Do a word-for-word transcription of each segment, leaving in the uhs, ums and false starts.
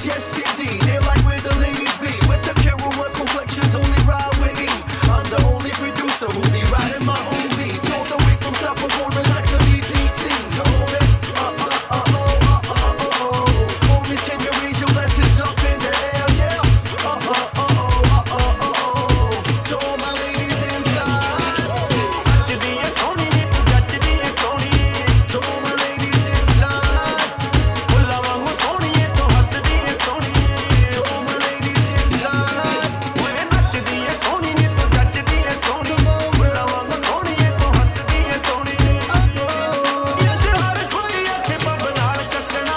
yes indeed. They like where the ladies be. With the camera work complexions, only ride with E. I'm the only producer who be riding my own beats. All the way from South Performing like to B P T. Oh, man. Uh, uh, uh, oh, uh, uh, uh, oh. Homies, can you raise your glasses up in the air? Yeah. Uh, uh, uh, oh, uh, uh, uh, oh. To all my ladies inside. ਜੱਜਦੀ ਐ ਸੋਹਣੀ ਨੀ ਤੂੰ ਜੱਜਦੀ ਐ ਸੋਹਣੀ To all my ladies inside. ਫੁੱਲਾਂ ਵਾਂਗੂ ਸੋਹਣੀ ਐ ਤੂੰ ਹੱਸਦੀ ਐ ਸੋਹਣੀ To all my ladies inside. ਓਏ ਨੱਚਦੀ ਐ ਸੋਹਣੀ ਨੀ ਤੂੰ ਜੱਜਦੀ ਐ ਸੋਹਣੀ ਫੁੱਲਾਂ ਵਾਂਗੂ ਸੋਹਣੀ ਐ ਤੂੰ ਹੱਸਦੀ ਐ ਸੋਹਣੀ ਅੱਜ ਹਰ ਕੋਈ ਇੱਥੇ ਪੱਬ ਨਾਲ ਚੱਕਣਾ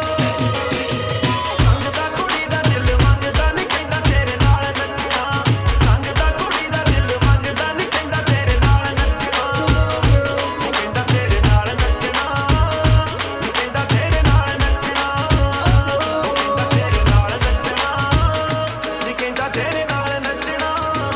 ਸੰਗਦਾ ਕੁੜੀ ਦਾ ਦਿਲ ਮੰਗਦਾ ਨੀ ਕਹਿੰਦਾ ਤੇਰੇ ਨਾਲ ਨੱਚਣਾ ਸੰਗਦਾ ਕੁੜੀ ਦਾ ਦਿਲ ਮੰਗਦਾ ਨੀ ਕਹਿੰਦਾ ਤੇਰੇ ਨਾਲ ਨੱਚਣਾ ਨੀ ਕਹਿੰਦਾ ਤੇਰੇ ਨਾਲ ਨੱਚਣਾ ਨੀ ਕਹਿੰਦਾ ਤੇਰੇ ਨਾਲ ਨੱਚਣਾ ਨੀ ਕਹਿੰਦਾ ਤੇਰੇ ਨਾਲ ਨੱਚਣਾ ਨੀ ਕਹਿੰਦਾ ਤੇਰੇ ਨਾਲ ਨੱਚਣਾ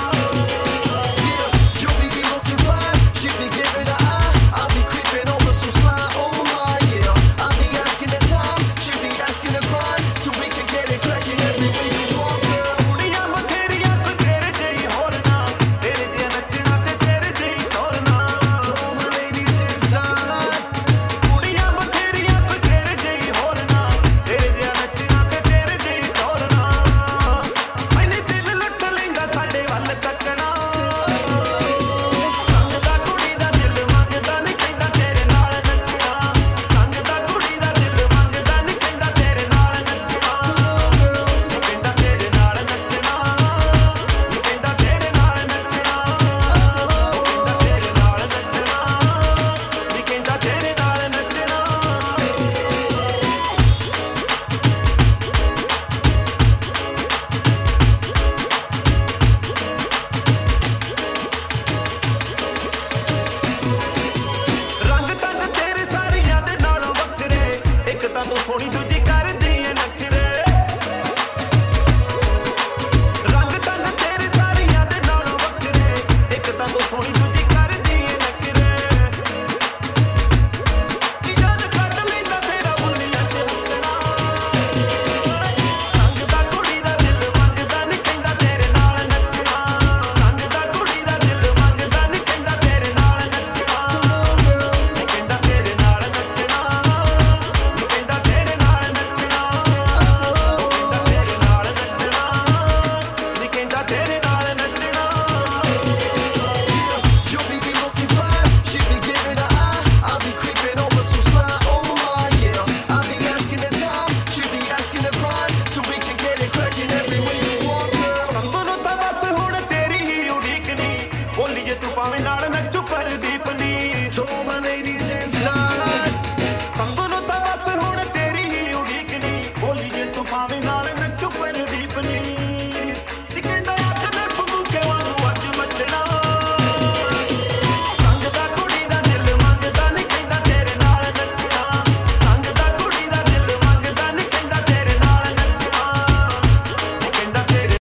Your baby looking fine, she be giving the eye. I be creeping over so slide, oh my, yeah. I be asking the time, she be asking the grind, so we can get it cracking every way you want, girl. ਕੁੜੀਆਂ ਬਥੇਰੀਆਂ ਕੋਈ ਤੇਰੇ ਜਿਹੀ ਹੋਰ ਨਾ ਤੇਰੇ ਜਿਹਾ ਨੱਚਣਾ ਤੇ ਤੇਰੇ ਜਿਹੀ ਤੋਰਨਾ To all my ladies inside. ਕੁੜੀਆਂ ਬਥੇਰੀਆਂ ਕੋਈ ਤੇਰੇ ਜਿਹੀ ਹੋਰ ਨਾ ਤੇਰੇ ਜਿਹਾ ਨੱਚਣਾ ਤੇ ਤੇਰੇ ਜਿਹੀ ਤੋਰਨਾ ਮੈਨੇ ਦਿਲ ਲੁੱਟ ਲੈਂਦਾ ਸਾਡੇ ਵੱਲ ਤੱਕਣਾ ਸੰਗਦਾ ਕੁੜੀ ਦਾ ਦਿਲ ਮੰਗਦਾ ਨੀ ਕਹਿੰਦਾ ਤੇਰੇ ਨਾਲ ਨੱਚਣਾ ਸੰਗਦਾ ਕੁੜੀ ਦਾ ਦਿਲ ਮੰਗਦਾ ਨੀ ਕਹਿੰਦਾ ਤੇਰੇ ਨਾਲ ਨੱਚਣਾ ਨੀ ਕਹਿੰਦਾ ਤੇਰੇ ਨਾਲ ਨੱਚਣਾ ਨੀ ਕਹਿੰਦਾ ਤੇਰੇ ਨਾਲ ਨੱਚਣਾ ਨੀ ਕਹਿੰਦਾ ਤੇਰੇ ਨਾਲ ਨੱਚਣਾ ਨੀ ਕਹਿੰਦਾ ਤੇਰੇ ਨਾਲ ਨੱਚਣਾ ਰੰਗ ਤੰਗ ਤੇਰੇ ਸਾਰੀਆਂ ਦੇ ਨਾਲੋਂ ਵੱਖਰੇ ਇੱਕ ਤਾਂ ਤੂੰ ਸੋਹਣੀ ਦੂਜੀ ਕਰਦੀ ਐ ਨਖਰੇ ਰੰਗ ਤੰਗ ਤੇਰੇ ਸਾਰੀਆਂ ਦੇ ਨਾਲੋਂ ਵੱਖਰੇ ਇੱਕ ਤਾਂ ਤੂੰ ਸੋਹਣੀ ਦੂਜੀ ਕਰਦੀ ਐ ਨਖਰੇ ਯਾਦ ਕੱਢ ਲੈਂਦਾ ਤੇਰਾ ਬੁੱਲੀਆਂ ਚ ਹੱਸਣਾ ਸੰਗਦਾ ਕੁੜੀ ਦਾ ਦਿਲ ਮੰਗਦਾ ਨੀ ਕਹਿੰਦਾ ਤੇਰੇ ਨਾਲ ਨੱਚਣਾ ਸੰਗਦਾ ਕੁੜੀ ਦਾ ਦਿਲ ਮੰਗਦਾ ਨੀ ਕਹਿੰਦਾ ਤੇਰੇ ਨਾਲ ਨੱਚਣਾ ਨੀ ਕਹਿੰਦਾ ਤੇਰੇ ਨਾਲ ਨੱਚਣਾ ਨੀ ਕਹਿੰਦਾ ਤੇਰੇ ਨਾਲ ਨੱਚਣਾ ਨੀ ਕਹਿੰਦਾ ਤੇਰੇ ਨਾਲ ਨੱਚਣਾ ਨੀ ਕਹਿੰਦਾ ਤੇਰੇ ਨਾਲ ਨੱਚਣਾ Your baby looking fine, she be giving the eye. I be creeping over so slide, oh my, yeah. I be asking the time, she be asking the grind, so we can get it cracking every way you want, girl. ਤੂੰ ਤਾਂ ਬਸ ਹੁਣ ਤੇਰੀ ਹੀ ਉਡੀਕ ਨੀ ਬੋਲੀਏ ਤੂੰ ਭਾਵੇਂ